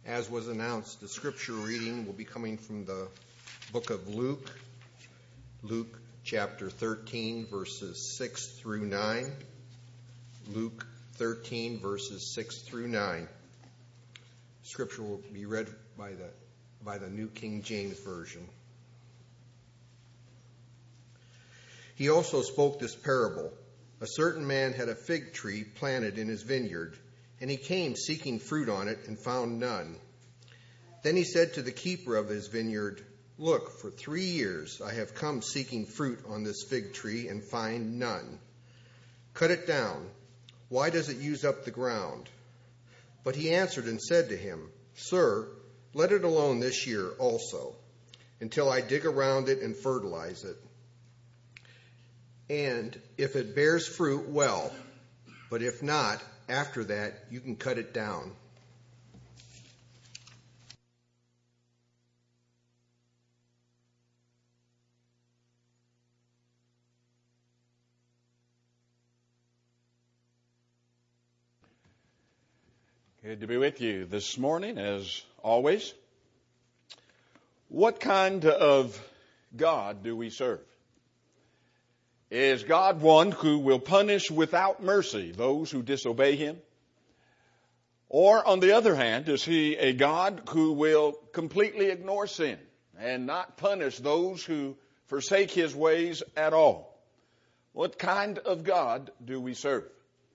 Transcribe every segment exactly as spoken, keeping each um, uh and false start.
As was announced, the scripture reading will be coming from the book of Luke, Luke chapter thirteen, verses six through nine. Luke thirteen, verses six through nine. Scripture will be read by the, by the New King James Version. He also spoke this parable. A certain man had a fig tree planted in his vineyard, and he came seeking fruit on it and found none. Then he said to the keeper of his vineyard, "Look, for three years I have come seeking fruit on this fig tree and find none. Cut it down. Why does it use up the ground?" But he answered and said to him, "Sir, let it alone this year also, until I dig around it and fertilize it. And if it bears fruit, well, but if not, after that, you can cut it down." Good to be with you this morning, as always. What kind of God do we serve? Is God one who will punish without mercy those who disobey him? Or, on the other hand, is he a God who will completely ignore sin and not punish those who forsake his ways at all? What kind of God do we serve?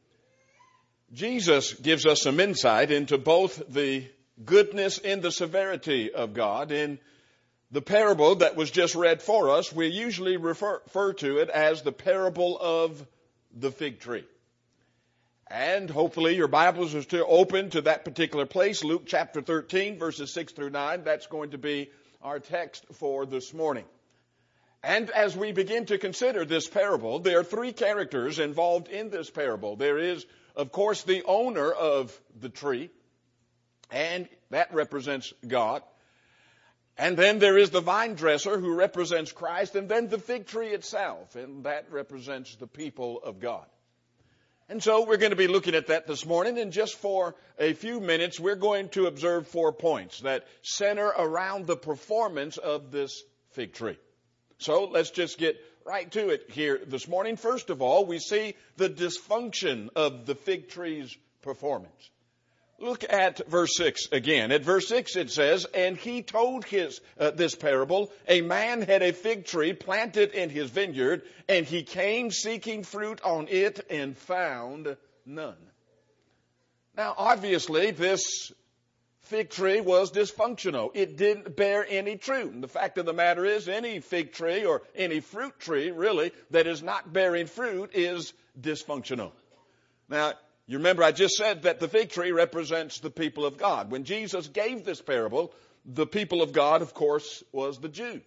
Jesus gives us some insight into both the goodness and the severity of God. In the parable that was just read for us, we usually refer, refer to it as the parable of the fig tree. And hopefully your Bibles are still open to that particular place, Luke chapter thirteen, verses six through nine. That's going to be our text for this morning. And as we begin to consider this parable, there are three characters involved in this parable. There is, of course, the owner of the tree, and that represents God. And then there is the vine dresser, who represents Christ, and then the fig tree itself, and that represents the people of God. And so we're going to be looking at that this morning, and just for a few minutes, we're going to observe four points that center around the performance of this fig tree. So let's just get right to it here this morning. First of all, we see the dysfunction of the fig tree's performance. Look at verse six again. At verse six it says, "And he told his uh, this parable, a man had a fig tree planted in his vineyard, and he came seeking fruit on it and found none." Now, obviously, this fig tree was dysfunctional. It didn't bear any fruit. And the fact of the matter is, any fig tree or any fruit tree, really, that is not bearing fruit is dysfunctional. Now, you remember I just said that the fig tree represents the people of God. When Jesus gave this parable, the people of God, of course, was the Jews.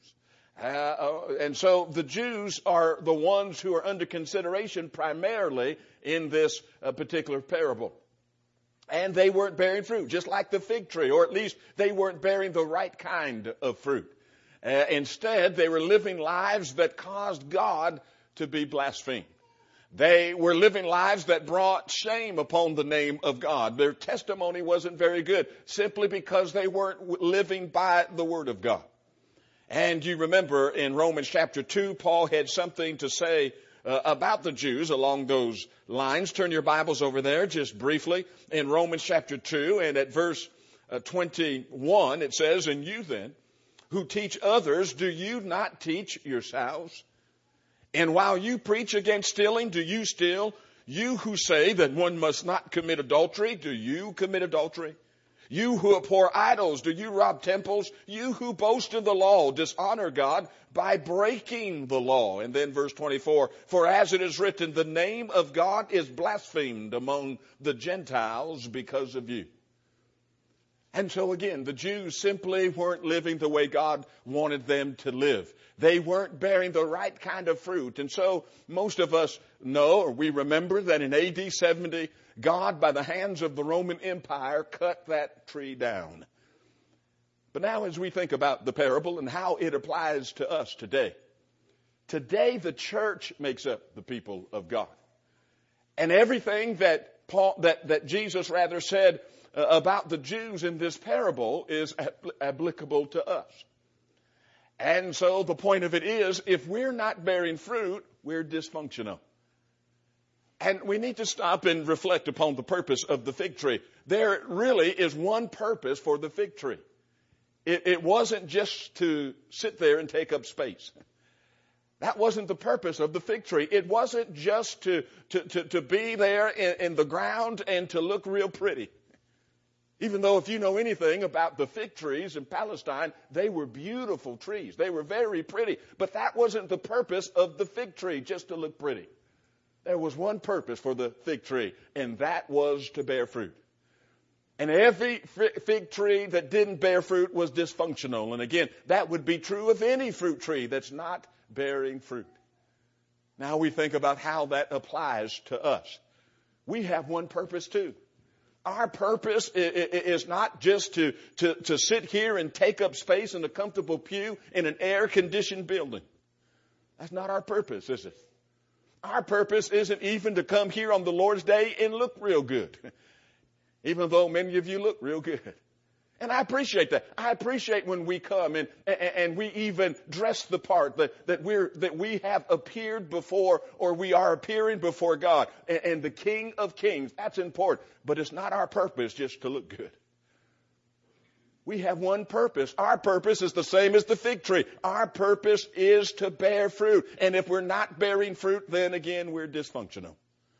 Uh, and so the Jews are the ones who are under consideration primarily in this uh, particular parable. And they weren't bearing fruit, just like the fig tree, or at least they weren't bearing the right kind of fruit. Uh, instead, they were living lives that caused God to be blasphemed. They were living lives that brought shame upon the name of God. Their testimony wasn't very good, simply because they weren't living by the Word of God. And you remember in Romans chapter two, Paul had something to say Uh, about the Jews along those lines. Turn your Bibles over there just briefly in Romans chapter two, and at verse uh, twenty-one it says, "And you then, who teach others, do you not teach yourselves? And while you preach against stealing, do you steal? You who say that one must not commit adultery, do you commit adultery? You who abhor idols, do you rob temples? You who boast in the law, dishonor God by breaking the law." And then verse twenty-four, "For as it is written, the name of God is blasphemed among the Gentiles because of you." And so again, the Jews simply weren't living the way God wanted them to live. They weren't bearing the right kind of fruit. And so most of us know, or we remember, that in A D seventy, God, by the hands of the Roman Empire, cut that tree down. But now as we think about the parable and how it applies to us today, today the church makes up the people of God. And everything that Paul, that, that Jesus rather said uh, about the Jews in this parable is apl- applicable to us. And so the point of it is, if we're not bearing fruit, we're dysfunctional. And we need to stop and reflect upon the purpose of the fig tree. There really is one purpose for the fig tree. It, it wasn't just to sit there and take up space. That wasn't the purpose of the fig tree. It wasn't just to, to, to, to be there in, in the ground and to look real pretty. Even though if you know anything about the fig trees in Palestine, they were beautiful trees. They were very pretty. But that wasn't the purpose of the fig tree, just to look pretty. There was one purpose for the fig tree, and that was to bear fruit. And every fig tree that didn't bear fruit was dysfunctional. And again, that would be true of any fruit tree that's not bearing fruit. Now we think about how that applies to us. We have one purpose too. Our purpose is not just to, to, to sit here and take up space in a comfortable pew in an air-conditioned building. That's not our purpose, is it? Our purpose isn't even to come here on the Lord's Day and look real good, even though many of you look real good. And I appreciate that. I appreciate when we come and, and, and we even dress the part that, that we're, that we have appeared before, or we are appearing before God and, and the King of Kings. That's important. But it's not our purpose just to look good. We have one purpose. Our purpose is the same as the fig tree. Our purpose is to bear fruit. And if we're not bearing fruit, then again, we're dysfunctional.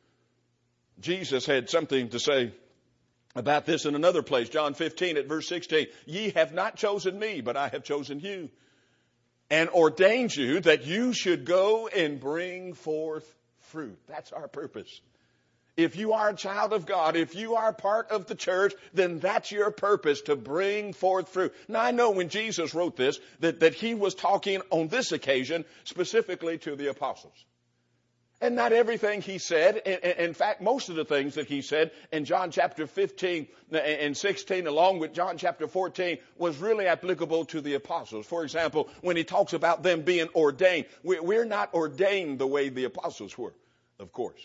Jesus had something to say about this in another place, John fifteen at verse sixteen. Ye have not chosen me, but I have chosen you, and ordained you that you should go and bring forth fruit. That's our purpose. If you are a child of God, if you are part of the church, then that's your purpose, to bring forth fruit. Now I know when Jesus wrote this, that, that he was talking on this occasion specifically to the apostles. And not everything he said, in fact, most of the things that he said in John chapter fifteen and sixteen, along with John chapter fourteen, was really applicable to the apostles. For example, when he talks about them being ordained, we're not ordained the way the apostles were, of course.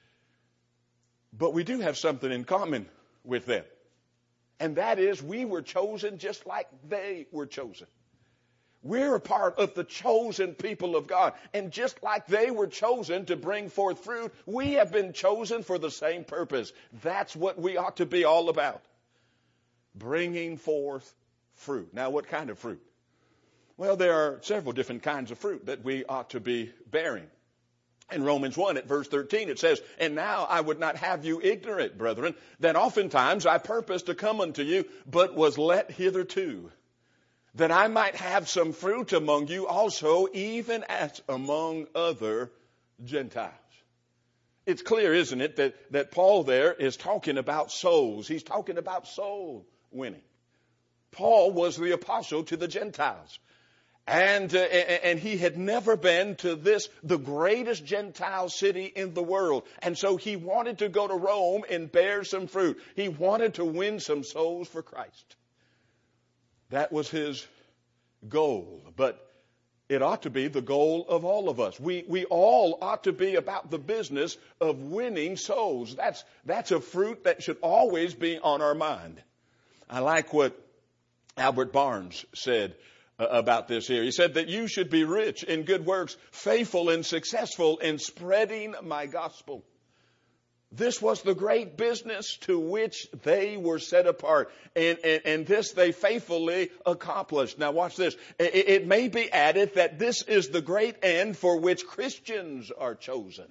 But we do have something in common with them. And that is, we were chosen just like they were chosen. We're a part of the chosen people of God. And just like they were chosen to bring forth fruit, we have been chosen for the same purpose. That's what we ought to be all about. Bringing forth fruit. Now, what kind of fruit? Well, there are several different kinds of fruit that we ought to be bearing. In Romans one at verse thirteen, it says, And now I would not have you ignorant, brethren, that oftentimes I purposed to come unto you, but was let hitherto, that I might have some fruit among you also, even as among other Gentiles. It's clear, isn't it, that, that Paul there is talking about souls. He's talking about soul winning. Paul was the apostle to the Gentiles. And, uh, and he had never been to this, the greatest Gentile city in the world. And so he wanted to go to Rome and bear some fruit. He wanted to win some souls for Christ. That was his goal. But it ought to be the goal of all of us. We, we all ought to be about the business of winning souls. That's, that's a fruit that should always be on our mind. I like what Albert Barnes said about this here. He said that you should be rich in good works, faithful and successful in spreading my gospel. This was the great business to which they were set apart. And, and, and this they faithfully accomplished. Now watch this. It, it may be added that this is the great end for which Christians are chosen.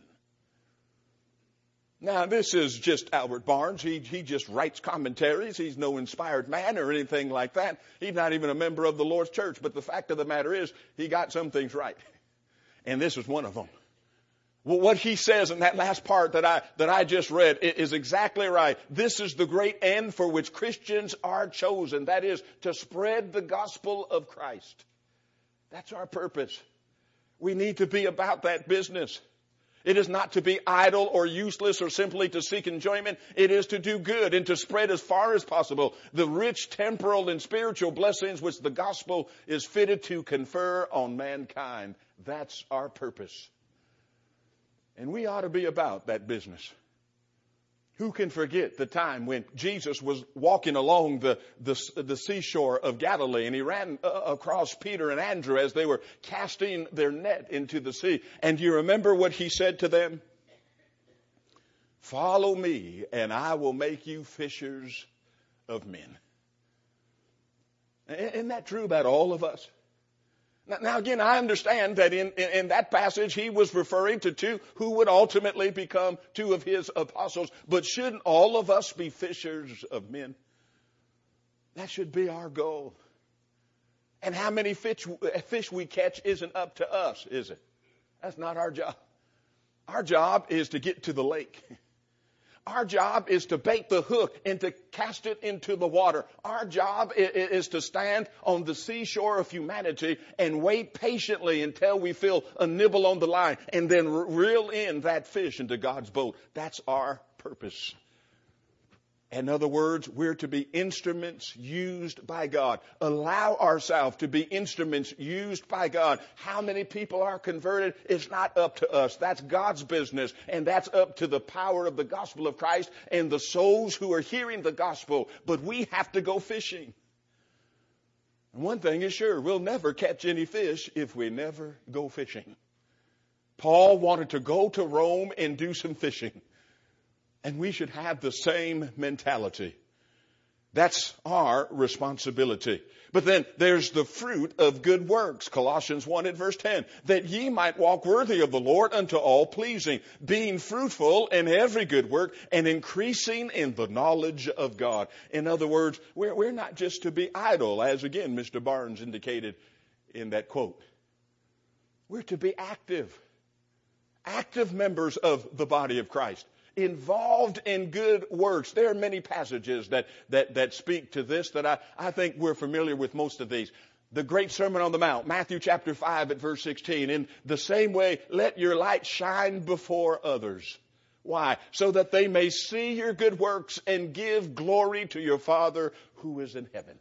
Now, this is just Albert Barnes. He, he just writes commentaries. He's no inspired man or anything like that. He's not even a member of the Lord's church. But the fact of the matter is, he got some things right. And this is one of them. Well, what he says in that last part that I, that I just read is exactly right. This is the great end for which Christians are chosen. That is, to spread the gospel of Christ. That's our purpose. We need to be about that business. It is not to be idle or useless or simply to seek enjoyment. It is to do good and to spread as far as possible the rich temporal and spiritual blessings which the gospel is fitted to confer on mankind. That's our purpose. And we ought to be about that business. Who can forget the time when Jesus was walking along the, the, the seashore of Galilee, and he ran uh, across Peter and Andrew as they were casting their net into the sea. And do you remember what he said to them? Follow me, and I will make you fishers of men. Isn't that true about all of us? Now, again, I understand that in, in, in that passage he was referring to two who would ultimately become two of his apostles. But shouldn't all of us be fishers of men? That should be our goal. And how many fish, fish we catch isn't up to us, is it? That's not our job. Our job is to get to the lake. Our job is to bait the hook and to cast it into the water. Our job is to stand on the seashore of humanity and wait patiently until we feel a nibble on the line and then reel in that fish into God's boat. That's our purpose. In other words, we're to be instruments used by God. Allow ourselves to be instruments used by God. How many people are converted? It's not up to us. That's God's business. And that's up to the power of the gospel of Christ and the souls who are hearing the gospel. But we have to go fishing. And one thing is sure, we'll never catch any fish if we never go fishing. Paul wanted to go to Rome and do some fishing. And we should have the same mentality. That's our responsibility. But then there's the fruit of good works. Colossians one and verse ten. That ye might walk worthy of the Lord unto all pleasing, being fruitful in every good work and increasing in the knowledge of God. In other words, we're, we're not just to be idle, as again Mister Barnes indicated in that quote. We're to be active. Active members of the body of Christ. Involved in good works. There are many passages that, that, that speak to this that I, I think we're familiar with most of these. The great Sermon on the Mount, Matthew chapter five at verse sixteen. In the same way, let your light shine before others. Why? So that they may see your good works and give glory to your Father who is in heaven.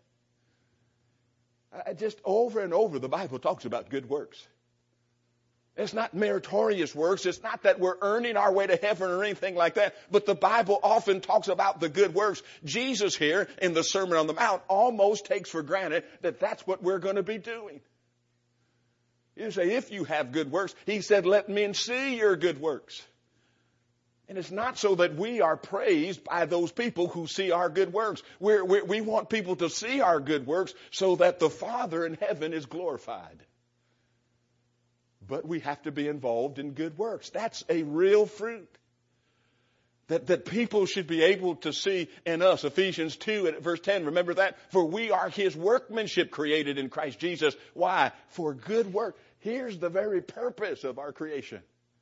I, just over and over the Bible talks about good works. It's not meritorious works. It's not that we're earning our way to heaven or anything like that. But the Bible often talks about the good works. Jesus here in the Sermon on the Mount almost takes for granted that that's what we're going to be doing. You say, if you have good works, he said, let men see your good works. And it's not so that we are praised by those people who see our good works. We're, we're, we want people to see our good works so that the Father in heaven is glorified. But we have to be involved in good works. That's a real fruit that, that people should be able to see in us. Ephesians two at verse ten, remember that? For we are his workmanship created in Christ Jesus. Why? For good work. Here's the very purpose of our creation.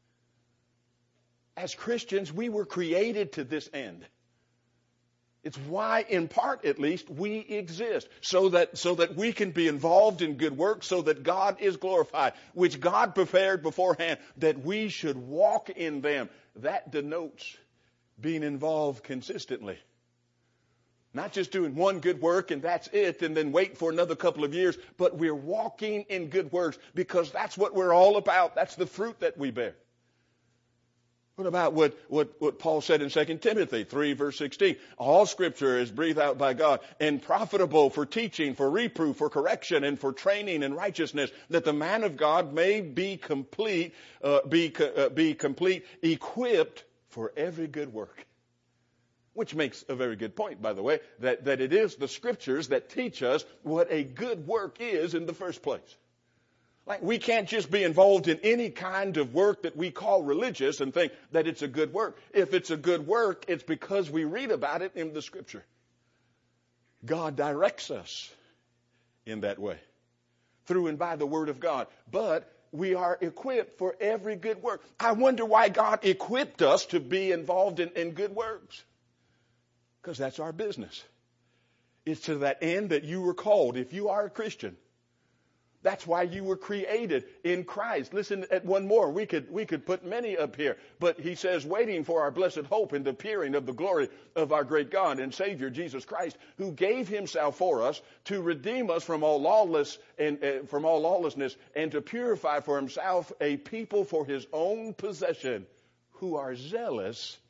As Christians, we were created to this end. It's why, in part at least, we exist. So that, so that we can be involved in good works, so that God is glorified, which God prepared beforehand, that we should walk in them. That denotes being involved consistently. Not just doing one good work and that's it, and then wait for another couple of years, but we're walking in good works because that's what we're all about. That's the fruit that we bear. What about what, what, what Paul said in Second Timothy three, verse sixteen? All Scripture is breathed out by God and profitable for teaching, for reproof, for correction, and for training in righteousness, that the man of God may be complete, uh, be, uh, be complete, equipped for every good work. Which makes a very good point, by the way, that, that it is the Scriptures that teach us what a good work is in the first place. Like, we can't just be involved in any kind of work that we call religious and think that it's a good work. If it's a good work, it's because we read about it in the Scripture. God directs us in that way, through and by the Word of God. But we are equipped for every good work. I wonder why God equipped us to be involved in, in good works. Because that's our business. It's to that end that you were called. If you are a Christian, that's why you were created in Christ. Listen at one more. We could, we could put many up here. But he says, waiting for our blessed hope and the appearing of the glory of our great God and Savior, Jesus Christ, who gave himself for us to redeem us from all lawless and uh, from all lawlessness and to purify for himself a people for his own possession who are zealous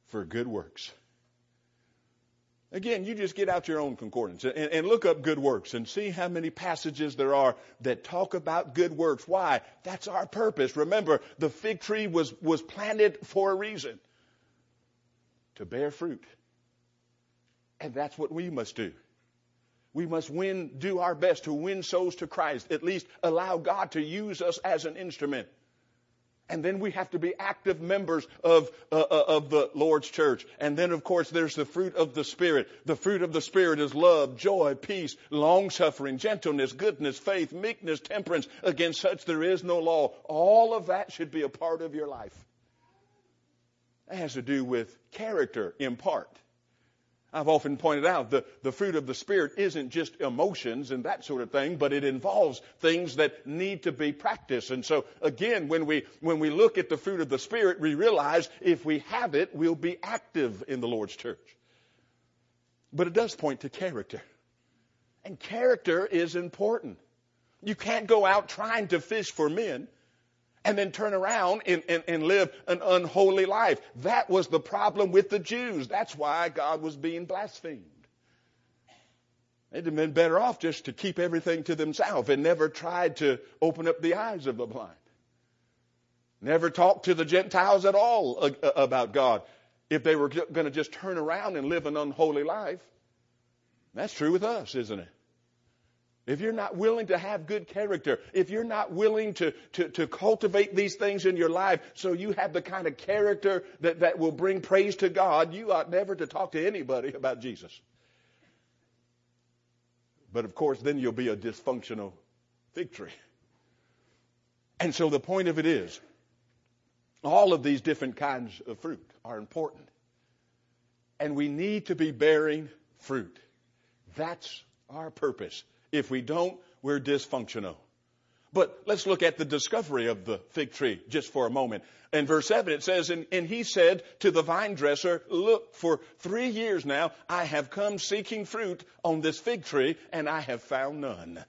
for good works. Again, you just get out your own concordance and, and look up good works and see how many passages there are that talk about good works. Why? That's our purpose. Remember, the fig tree was, was planted for a reason. To bear fruit. And that's what we must do. We must win, do our best to win souls to Christ. At least allow God to use us as an instrument. And then we have to be active members of, uh, of the Lord's church. And then, of course, there's the fruit of the Spirit. The fruit of the Spirit is love, joy, peace, long-suffering, gentleness, goodness, faith, meekness, temperance. Against such there is no law. All of that should be a part of your life. It has to do with character in part. I've often pointed out the, the fruit of the Spirit isn't just emotions and that sort of thing, but it involves things that need to be practiced. And so, again, when we when we look at the fruit of the Spirit, we realize if we have it, we'll be active in the Lord's church. But it does point to character. And character is important. You can't go out trying to fish for men and then turn around and, and, and live an unholy life. That was the problem with the Jews. That's why God was being blasphemed. They'd have been better off just to keep everything to themselves and never tried to open up the eyes of the blind. Never talk to the Gentiles at all about God if they were going to just turn around and live an unholy life. That's true with us, isn't it? If you're not willing to have good character, if you're not willing to, to, to cultivate these things in your life so you have the kind of character that, that will bring praise to God, you ought never to talk to anybody about Jesus. But of course, then you'll be a dysfunctional fig tree. And so the point of it is, all of these different kinds of fruit are important. And we need to be bearing fruit. That's our purpose. If we don't, we're dysfunctional. But let's look at the discovery of the fig tree just for a moment. In verse seven it says, and, and he said to the vine dresser, look, for three years now I have come seeking fruit on this fig tree, and I have found none.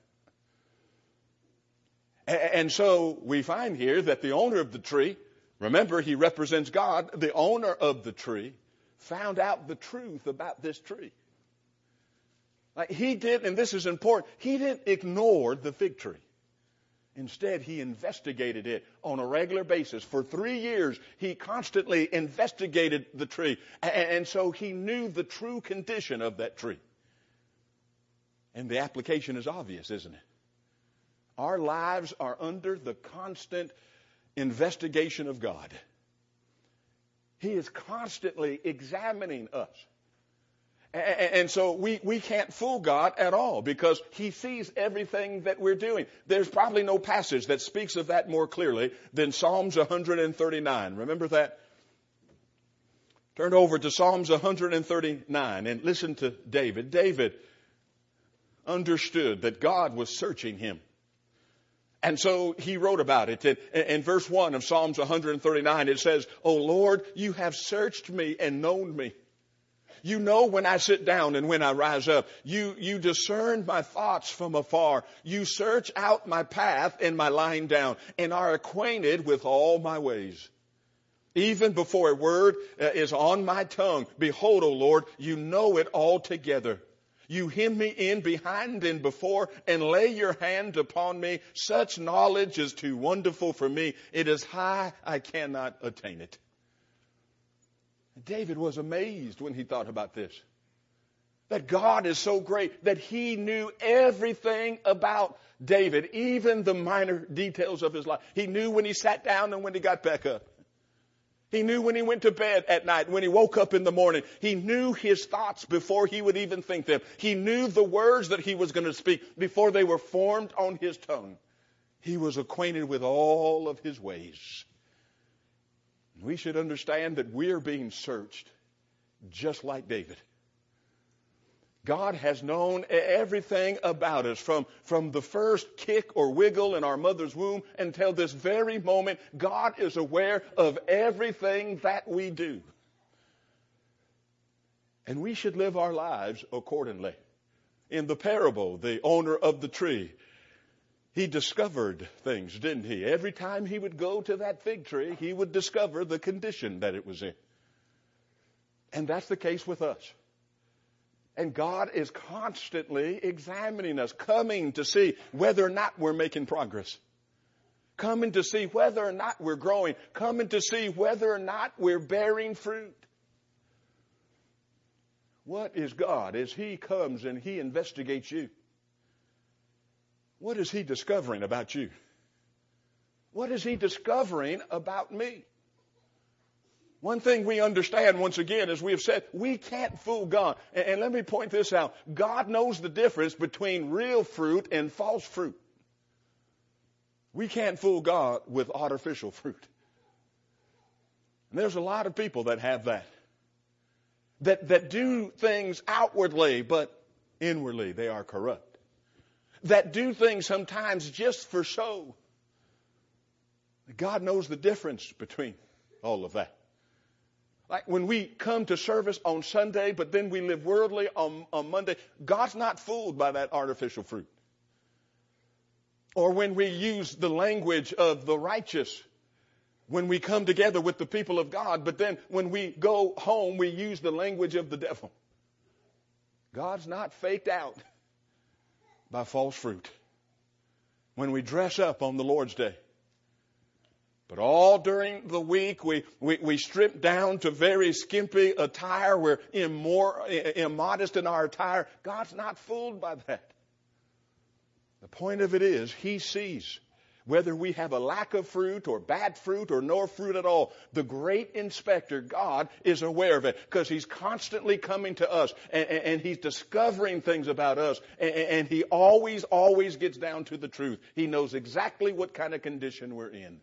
And, and so we find here that the owner of the tree, remember he represents God, the owner of the tree, found out the truth about this tree. Like he did, and this is important, he didn't ignore the fig tree. Instead, he investigated it on a regular basis. For three years, he constantly investigated the tree. And so he knew the true condition of that tree. And the application is obvious, isn't it? Our lives are under the constant investigation of God. He is constantly examining us. And so we, we can't fool God at all because he sees everything that we're doing. There's probably no passage that speaks of that more clearly than Psalms one thirty-nine. Remember that? Turn over to Psalms one thirty-nine and listen to David. David understood that God was searching him. And so he wrote about it. In, in verse one of Psalms one thirty-nine, it says, O Lord, you have searched me and known me. You know when I sit down and when I rise up. You, you discern my thoughts from afar. You search out my path and my lying down and are acquainted with all my ways. Even before a word is on my tongue, behold, O Lord, you know it altogether. You hem me in behind and before and lay your hand upon me. Such knowledge is too wonderful for me. It is high, I cannot attain it. David was amazed when he thought about this. That God is so great that he knew everything about David, even the minor details of his life. He knew when he sat down and when he got back up. He knew when he went to bed at night, when he woke up in the morning. He knew his thoughts before he would even think them. He knew the words that he was going to speak before they were formed on his tongue. He was acquainted with all of his ways. We should understand that we're being searched just like David. God has known everything about us from, from the first kick or wiggle in our mother's womb until this very moment. God is aware of everything that we do. And we should live our lives accordingly. In the parable, the owner of the tree, he discovered things, didn't he? Every time he would go to that fig tree, he would discover the condition that it was in. And that's the case with us. And God is constantly examining us, coming to see whether or not we're making progress. Coming to see whether or not we're growing. Coming to see whether or not we're bearing fruit. What is God as He comes and He investigates you? What is He discovering about you? What is He discovering about me? One thing we understand, once again, as we have said, we can't fool God. And, and let me point this out. God knows the difference between real fruit and false fruit. We can't fool God with artificial fruit. And there's a lot of people that have that. That, that do things outwardly, but inwardly they are corrupt. That do things sometimes just for show. God knows the difference between all of that. Like when we come to service on Sunday, but then we live worldly on, on Monday, God's not fooled by that artificial fruit. Or when we use the language of the righteous, when we come together with the people of God, but then when we go home, we use the language of the devil. God's not faked out by false fruit. When we dress up on the Lord's Day, but all during the week, we, we, we strip down to very skimpy attire. We're immor- immodest in our attire. God's not fooled by that. The point of it is, He sees whether we have a lack of fruit or bad fruit or no fruit at all. The great inspector, God, is aware of it because He's constantly coming to us and, and, and He's discovering things about us. And, and He always, always gets down to the truth. He knows exactly what kind of condition we're in.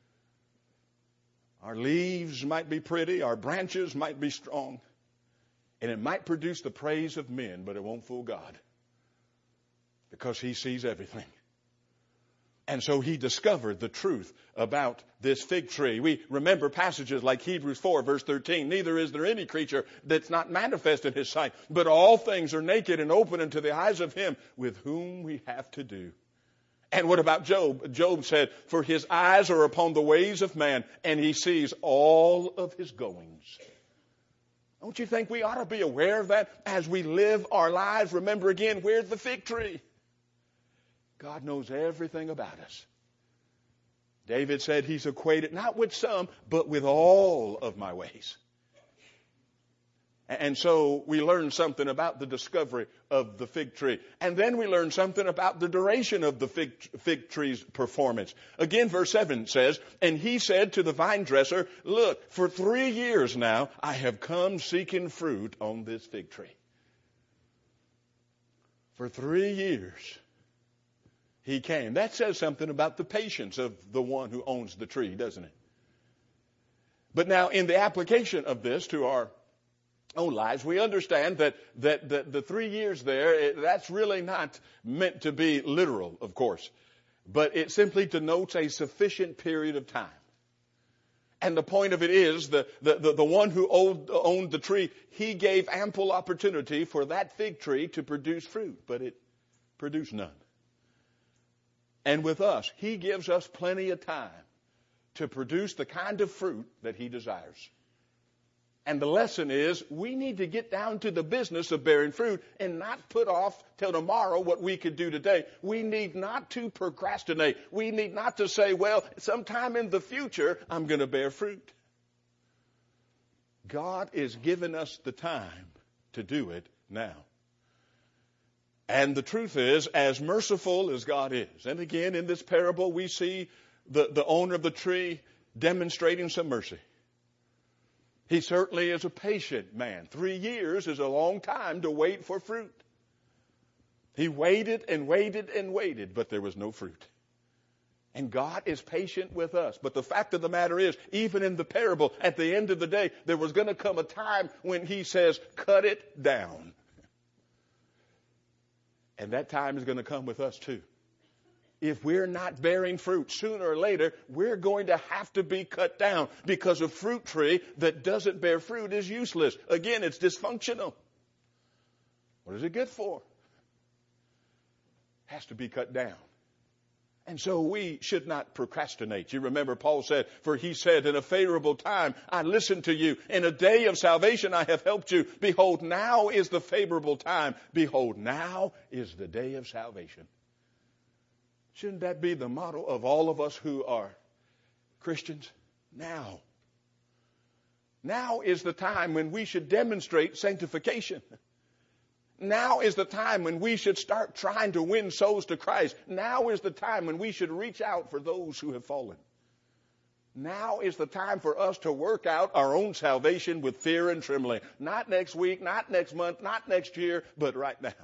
Our leaves might be pretty, our branches might be strong, and it might produce the praise of men, but it won't fool God because He sees everything. And so He discovered the truth about this fig tree. We remember passages like Hebrews four, verse thirteen. Neither is there any creature that's not manifest in His sight, but all things are naked and open unto the eyes of Him with whom we have to do. And what about Job? Job said, for his eyes are upon the ways of man, and he sees all of his goings. Don't you think we ought to be aware of that as we live our lives? Remember again, we're the fig tree. God knows everything about us. David said He's acquainted not with some, but with all of my ways. And so we learn something about the discovery of the fig tree. And then we learn something about the duration of the fig, fig tree's performance. Again, verse seven says, and he said to the vine dresser, look, for three years now I have come seeking fruit on this fig tree. For three years he came. That says something about the patience of the one who owns the tree, doesn't it? But now in the application of this to our own lives, we understand that, that, that the three years there, it, that's really not meant to be literal, of course. But it simply denotes a sufficient period of time. And the point of it is, the, the, the, the one who owned, owned the tree, he gave ample opportunity for that fig tree to produce fruit, but it produced none. And with us, He gives us plenty of time to produce the kind of fruit that He desires. And the lesson is we need to get down to the business of bearing fruit and not put off till tomorrow what we could do today. We need not to procrastinate. We need not to say, well, sometime in the future, I'm going to bear fruit. God is giving us the time to do it now. And the truth is, as merciful as God is, and again, in this parable, we see the, the owner of the tree demonstrating some mercy. He certainly is a patient man. Three years is a long time to wait for fruit. He waited and waited and waited, but there was no fruit. And God is patient with us. But the fact of the matter is, even in the parable, at the end of the day, there was going to come a time when He says, cut it down. And that time is going to come with us too. If we're not bearing fruit, sooner or later, we're going to have to be cut down because a fruit tree that doesn't bear fruit is useless. Again, it's dysfunctional. What is it good for? Has to be cut down. And so we should not procrastinate. You remember Paul said, for he said, in a favorable time I listened to you. In a day of salvation I have helped you. Behold, now is the favorable time. Behold, now is the day of salvation. Shouldn't that be the motto of all of us who are Christians? Now. Now is the time when we should demonstrate sanctification. Now is the time when we should start trying to win souls to Christ. Now is the time when we should reach out for those who have fallen. Now is the time for us to work out our own salvation with fear and trembling. Not next week, not next month, not next year, but right now.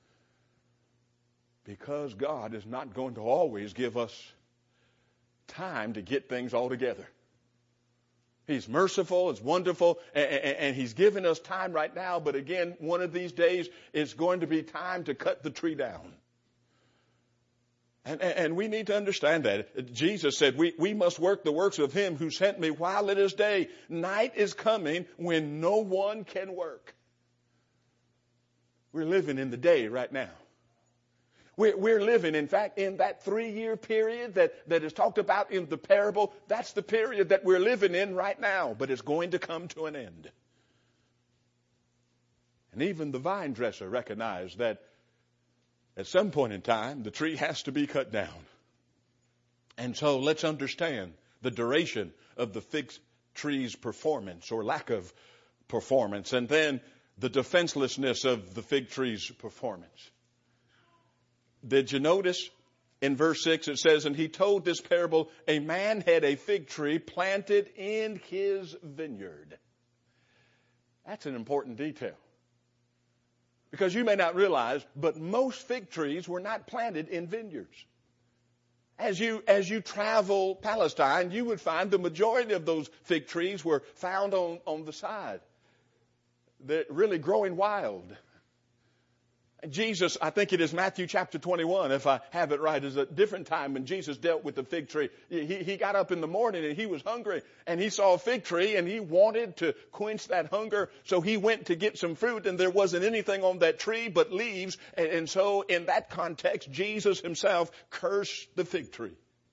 Because God is not going to always give us time to get things all together. He's merciful, it's wonderful, and, and, and He's given us time right now. But again, one of these days, it's going to be time to cut the tree down. And, and, and we need to understand that. Jesus said, we, we must work the works of Him who sent me while it is day. Night is coming when no one can work. We're living in the day right now. We're, we're living, in fact, in that three-year period that, that is talked about in the parable. That's the period that we're living in right now, but it's going to come to an end. And even the vine dresser recognized that at some point in time, the tree has to be cut down. And so let's understand the duration of the fig tree's performance or lack of performance, and then the defenselessness of the fig tree's performance. Did you notice in verse six it says, and he told this parable, a man had a fig tree planted in his vineyard. That's an important detail. Because you may not realize, but most fig trees were not planted in vineyards. As you, as you travel Palestine, you would find the majority of those fig trees were found on, on the side. They're really growing wild. Jesus, I think it is Matthew chapter twenty-one, if I have it right, is a different time when Jesus dealt with the fig tree. He, he got up in the morning and he was hungry and he saw a fig tree and he wanted to quench that hunger. So he went to get some fruit and there wasn't anything on that tree but leaves. And, and so in that context, Jesus himself cursed the fig tree.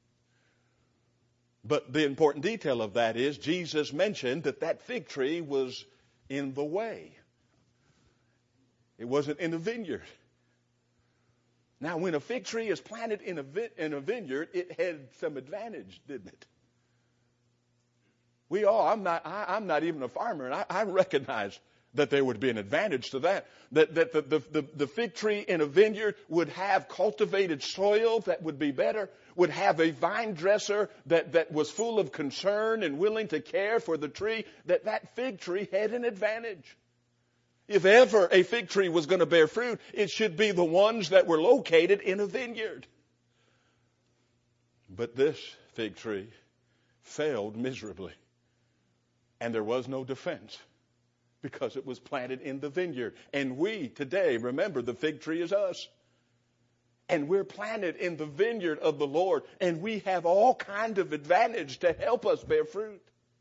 But the important detail of that is Jesus mentioned that that fig tree was in the way. It wasn't in a vineyard. Now, when a fig tree is planted in a, vi- in a vineyard, it had some advantage, didn't it? We all, I'm not, I, I'm not even a farmer, and I, I recognize that there would be an advantage to that. That, that the, the, the, the fig tree in a vineyard would have cultivated soil that would be better, would have a vine dresser that, that was full of concern and willing to care for the tree, that that fig tree had an advantage. If ever a fig tree was going to bear fruit, it should be the ones that were located in a vineyard. But this fig tree failed miserably. And there was no defense because it was planted in the vineyard. And we today, remember, the fig tree is us. And we're planted in the vineyard of the Lord. And we have all kinds of advantage to help us bear fruit.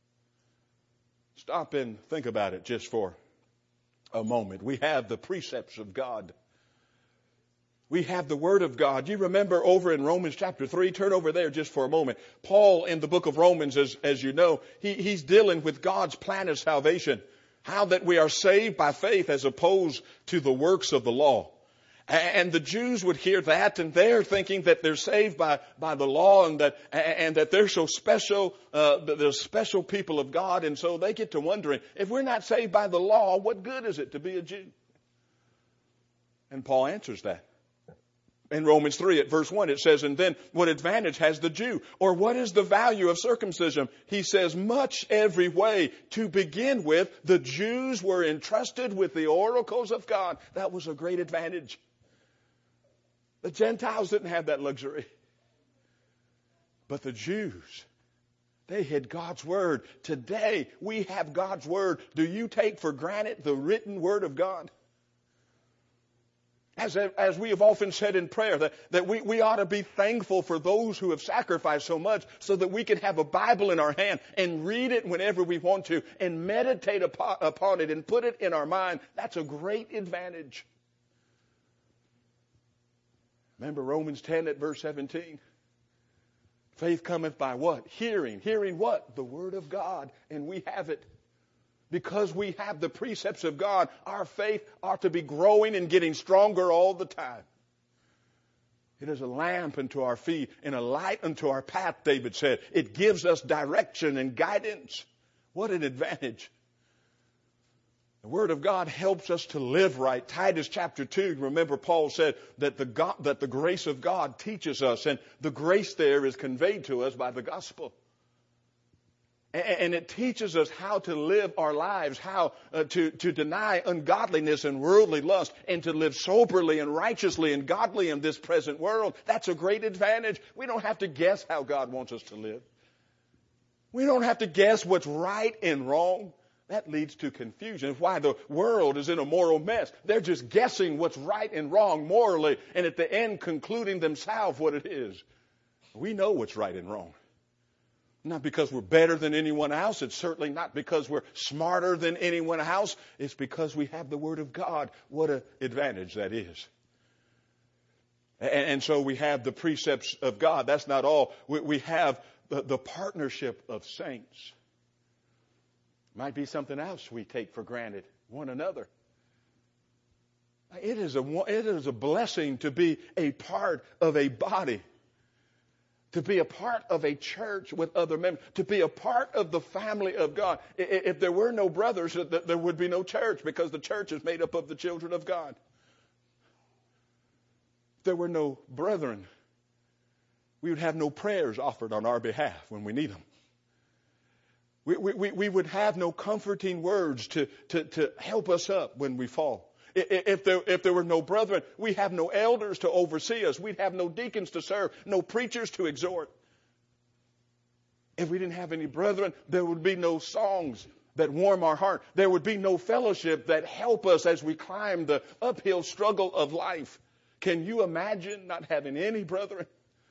Stop and think about it just for a moment. We have the precepts of God. We have the Word of God. You remember over in Romans chapter three, turn over there just for a moment. Paul in the book of Romans, as, as you know, he, he's dealing with God's plan of salvation. How that we are saved by faith as opposed to the works of the law. And the Jews would hear that, and they're thinking that they're saved by, by the law, and that and that they're so special, uh, they're special people of God, and so they get to wondering, if we're not saved by the law, what good is it to be a Jew? And Paul answers that. In Romans three at verse one, it says, and then what advantage has the Jew? Or what is the value of circumcision? He says, much every way. To begin with, the Jews were entrusted with the oracles of God. That was a great advantage. The Gentiles didn't have that luxury. But the Jews, they had God's Word. Today, we have God's Word. Do you take for granted the written Word of God? As, as we have often said in prayer, that, that we, we ought to be thankful for those who have sacrificed so much so that we can have a Bible in our hand and read it whenever we want to and meditate upon, upon it and put it in our mind. That's a great advantage. Remember Romans ten at verse seventeen? Faith cometh by what? Hearing. Hearing what? The Word of God. And we have it. Because we have the precepts of God, our faith ought to be growing and getting stronger all the time. It is a lamp unto our feet and a light unto our path, David said. It gives us direction and guidance. What an advantage. The Word of God helps us to live right. Titus chapter two, remember Paul said that the, God, that the grace of God teaches us, and the grace there is conveyed to us by the gospel. And it teaches us how to live our lives, how uh, to, to deny ungodliness and worldly lust, and to live soberly and righteously and godly in this present world. That's a great advantage. We don't have to guess how God wants us to live. We don't have to guess what's right and wrong. That leads to confusion. It's why the world is in a moral mess. They're just guessing what's right and wrong morally, and at the end concluding themselves what it is. We know what's right and wrong. Not because we're better than anyone else. It's certainly not because we're smarter than anyone else. It's because we have the Word of God. What an advantage that is. And, and so we have the precepts of God. That's not all. We, we have the, the partnership of saints. Might be something else we take for granted, one another. It is a, it is a blessing to be a part of a body. To be a part of a church with other members, to be a part of the family of God. If there were no brothers, there would be no church, because the church is made up of the children of God. If there were no brethren, we would have no prayers offered on our behalf when we need them. We, we, we would have no comforting words to, to, to help us up when we fall. If there, if there were no brethren, we have no elders to oversee us. We'd have no deacons to serve, no preachers to exhort. If we didn't have any brethren, there would be no songs that warm our heart. There would be no fellowship that help us as we climb the uphill struggle of life. Can you imagine not having any brethren?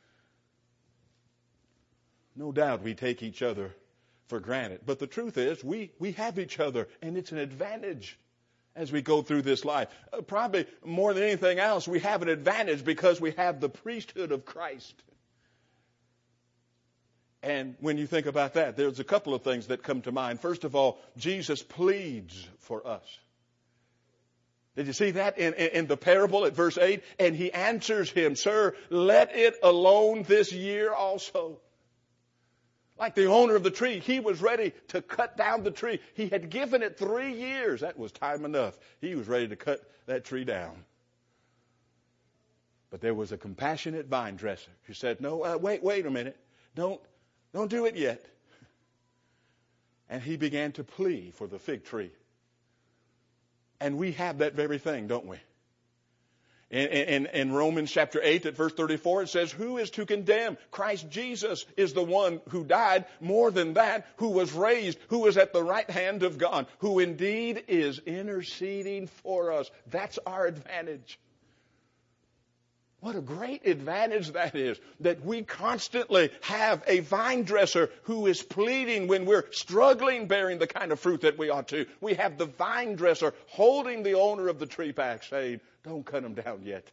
No doubt we take each other for granted. But the truth is, we, we have each other, and it's an advantage. As we go through this life. Uh, probably more than anything else, we have an advantage because we have the priesthood of Christ. And when you think about that, there's a couple of things that come to mind. First of all, Jesus pleads for us. Did you see that in, in, in the parable at verse eight? And he answers him, "Sir, let it alone this year also." Like the owner of the tree, he was ready to cut down the tree. He had given it three years. That was time enough. He was ready to cut that tree down. But there was a compassionate vine dresser who said, no, uh, wait, wait a minute. Don't, don't do it yet. And he began to plead for the fig tree. And we have that very thing, don't we? In, in, in Romans chapter eight at verse thirty-four, it says, who is to condemn? Christ Jesus is the one who died. More than that, who was raised, who is at the right hand of God, who indeed is interceding for us. That's our advantage. What a great advantage that is, that we constantly have a vine dresser who is pleading when we're struggling bearing the kind of fruit that we ought to. We have the vine dresser holding the owner of the tree back, saying, don't cut him down yet.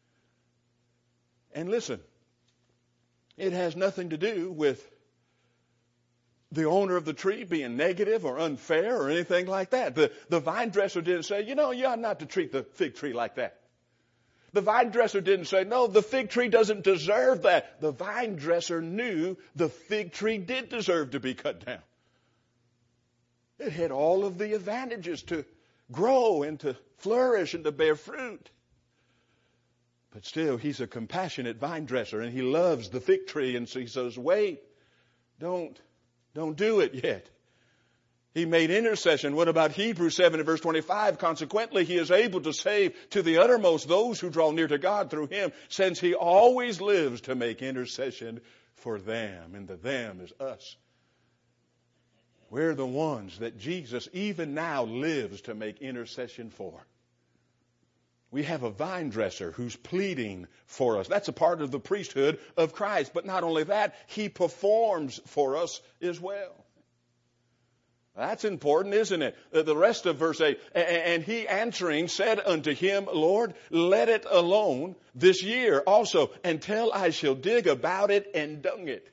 And listen, it has nothing to do with the owner of the tree being negative or unfair or anything like that. The, the vine dresser didn't say, you know, you ought not to treat the fig tree like that. The vine dresser didn't say, no, the fig tree doesn't deserve that. The vine dresser knew the fig tree did deserve to be cut down. It had all of the advantages to grow and to flourish and to bear fruit. But still, he's a compassionate vine dresser, and he loves the fig tree, and so he says, wait, don't, don't do it yet. He made intercession. What about Hebrews seven and verse twenty-five? Consequently, he is able to save to the uttermost those who draw near to God through him, since he always lives to make intercession for them. And the them is us. We're the ones that Jesus even now lives to make intercession for. We have a vine dresser who's pleading for us. That's a part of the priesthood of Christ. But not only that, he performs for us as well. That's important, isn't it? The rest of verse eight. And he answering said unto him, Lord, let it alone this year also, until I shall dig about it and dung it.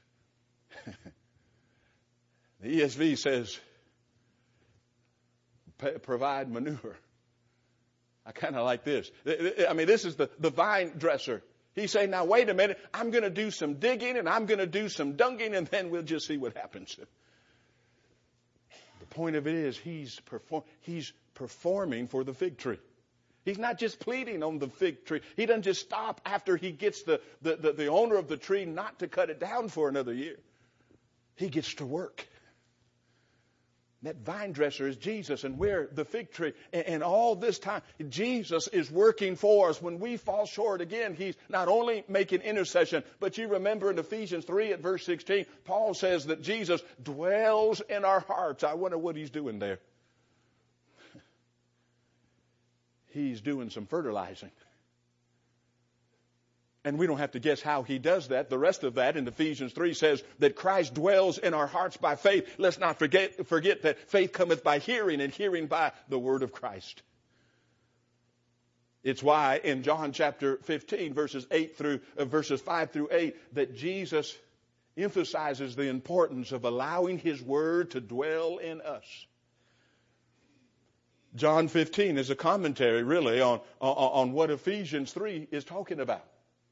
The E S V says, provide manure. I kind of like this. I mean, this is the, the vine dresser. He's saying, now wait a minute, I'm going to do some digging and I'm going to do some dunging and then we'll just see what happens. The point of it is he's, perform, he's performing for the fig tree. He's not just pleading on the fig tree. He doesn't just stop after he gets the, the, the, the owner of the tree not to cut it down for another year. He gets to work. That vine dresser is Jesus, and we're the fig tree. And, and all this time, Jesus is working for us. When we fall short, again, he's not only making intercession, but you remember in Ephesians three at verse sixteen, Paul says that Jesus dwells in our hearts. I wonder what he's doing there. He's doing some fertilizing. And we don't have to guess how he does that. The rest of that in Ephesians three says that Christ dwells in our hearts by faith. Let's not forget, forget that faith cometh by hearing, and hearing by the word of Christ. It's why in John chapter fifteen, verses eight through uh, verses five through eight, that Jesus emphasizes the importance of allowing his word to dwell in us. John fifteen is a commentary really on, on, on what Ephesians three is talking about.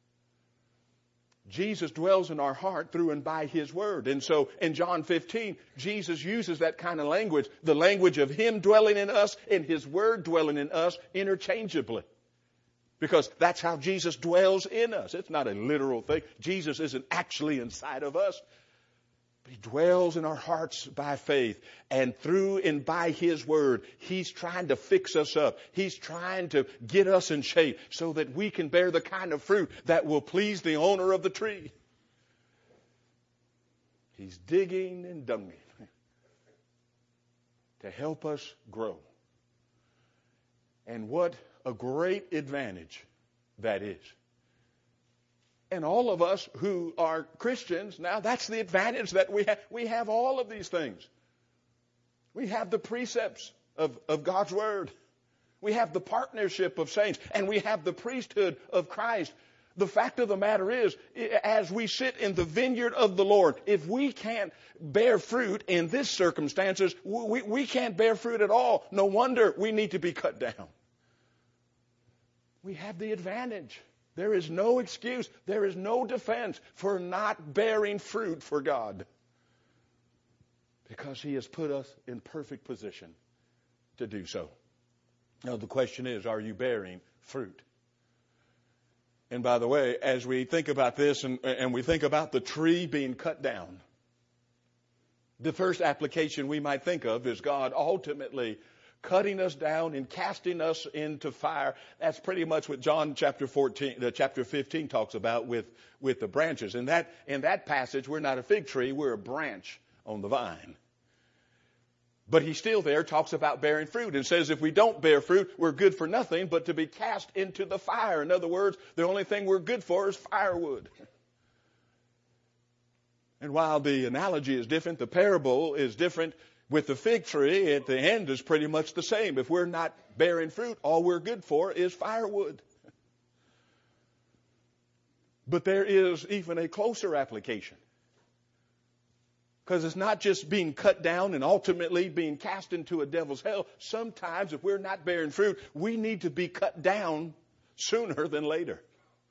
Jesus dwells in our heart through and by his word. And so in John fifteen, Jesus uses that kind of language, the language of him dwelling in us and his word dwelling in us interchangeably. Because that's how Jesus dwells in us. It's not a literal thing. Jesus isn't actually inside of us. But he dwells in our hearts by faith. And through and by his word, he's trying to fix us up. He's trying to get us in shape so that we can bear the kind of fruit that will please the owner of the tree. He's digging and dunging to help us grow. And what a great advantage that is. And all of us who are Christians, now that's the advantage that we have. We have all of these things. We have the precepts of, of God's word. We have the partnership of saints. And we have the priesthood of Christ. The fact of the matter is, as we sit in the vineyard of the Lord, if we can't bear fruit in this circumstances, we, we can't bear fruit at all. No wonder we need to be cut down. We have the advantage. There is no excuse. There is no defense for not bearing fruit for God. Because he has put us in perfect position to do so. Now the question is, are you bearing fruit? And by the way, as we think about this and, and we think about the tree being cut down, the first application we might think of is God ultimately cutting us down and casting us into fire. That's pretty much what John chapter fourteen, uh, chapter fifteen talks about with, with the branches. In that, in that passage, we're not a fig tree, we're a branch on the vine. But he still there talks about bearing fruit and says if we don't bear fruit, we're good for nothing but to be cast into the fire. In other words, the only thing we're good for is firewood. And while the analogy is different, the parable is different. With the fig tree, at the end is pretty much the same. If we're not bearing fruit, all we're good for is firewood. But there is even a closer application. Because it's not just being cut down and ultimately being cast into a devil's hell. Sometimes if we're not bearing fruit, we need to be cut down sooner than later.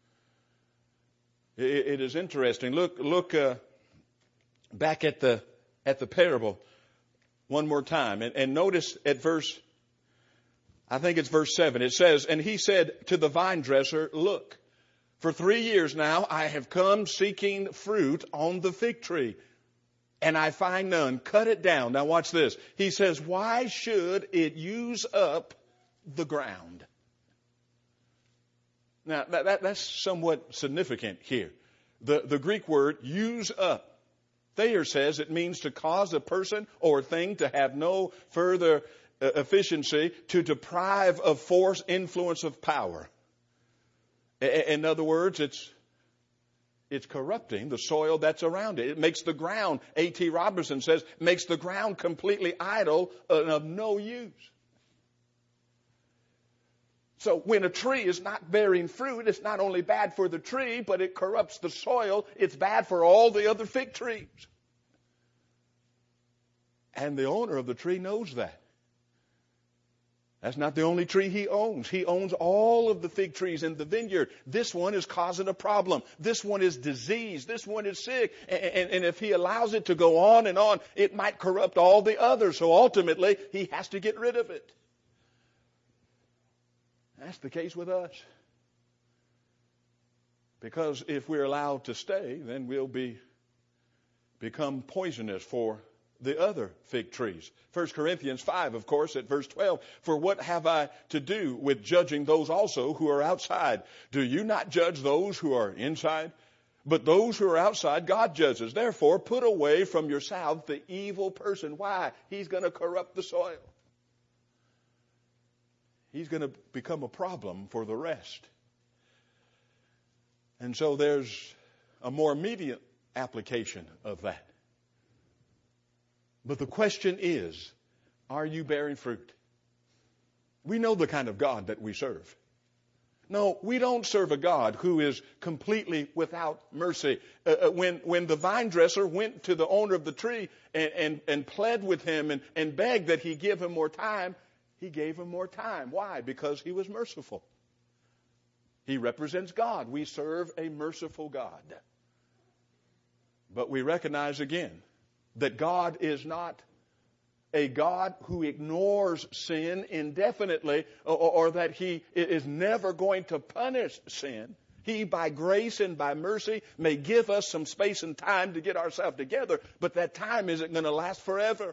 It, it is interesting. Look, look uh, back at the at the parable. One more time. And, and notice at verse, I think it's verse seven. It says, and he said to the vine dresser, look, for three years now I have come seeking fruit on the fig tree, and I find none. Cut it down. Now watch this. He says, why should it use up the ground? Now that, that, that's somewhat significant here. The, the Greek word use up. Thayer says it means to cause a person or thing to have no further uh, efficiency, to deprive of force, influence, of power. In other words, it's It's corrupting the soil that's around it. It makes the ground, A T Robertson says, makes the ground completely idle and of no use. So when a tree is not bearing fruit, it's not only bad for the tree, but it corrupts the soil. It's bad for all the other fig trees. And the owner of the tree knows that. That's not the only tree he owns. He owns all of the fig trees in the vineyard. This one is causing a problem. This one is diseased. This one is sick. And, and, and if he allows it to go on and on, it might corrupt all the others. So ultimately, he has to get rid of it. That's the case with us. Because if we're allowed to stay, then we'll be become poisonous for the other fig trees. First Corinthians five, of course, at verse twelve. For what have I to do with judging those also who are outside? Do you not judge those who are inside? But those who are outside, God judges. Therefore, put away from yourself the evil person. Why? He's going to corrupt the soil. He's going to become a problem for the rest. And so there's a more immediate application of that. But the question is, are you bearing fruit? We know the kind of God that we serve. No, we don't serve a God who is completely without mercy. Uh, when, when the vine dresser went to the owner of the tree and, and, and pled with him and, and begged that he give him more time, he gave him more time. Why? Because he was merciful. He represents God. We serve a merciful God. But we recognize again that God is not a God who ignores sin indefinitely, or, or that he is never going to punish sin. He, by grace and by mercy, may give us some space and time to get ourselves together, but that time isn't going to last forever.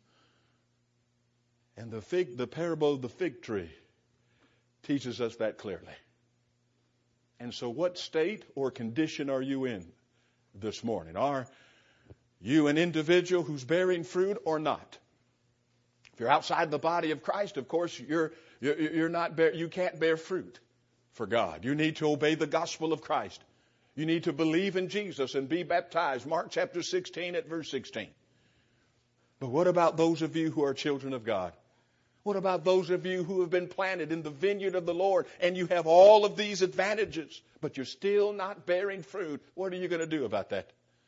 And the fig, the parable of the fig tree teaches us that clearly. And so what state or condition are you in this morning? Are you an individual who's bearing fruit or not? If you're outside the body of Christ, of course, you're, you're, you're not bear, you can't bear fruit for God. You need to obey the gospel of Christ. You need to believe in Jesus and be baptized. Mark chapter sixteen at verse sixteen. But what about those of you who are children of God? What about those of you who have been planted in the vineyard of the Lord and you have all of these advantages, but you're still not bearing fruit? What are you going to do about that?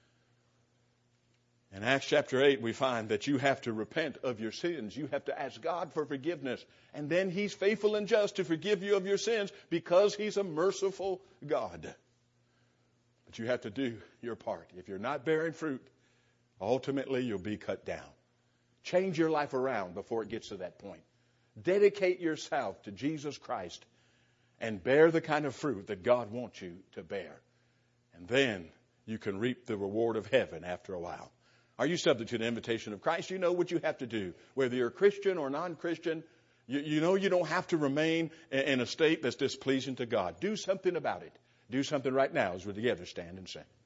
In Acts chapter eight, we find that you have to repent of your sins. You have to ask God for forgiveness. And then He's faithful and just to forgive you of your sins because He's a merciful God. But you have to do your part. If you're not bearing fruit, ultimately you'll be cut down. Change your life around before it gets to that point. Dedicate yourself to Jesus Christ and bear the kind of fruit that God wants you to bear. And then you can reap the reward of heaven after a while. Are you subject to the invitation of Christ? You know what you have to do. Whether you're a Christian or non-Christian, you, you know you don't have to remain in a state that's displeasing to God. Do something about it. Do something right now as we together stand and sing.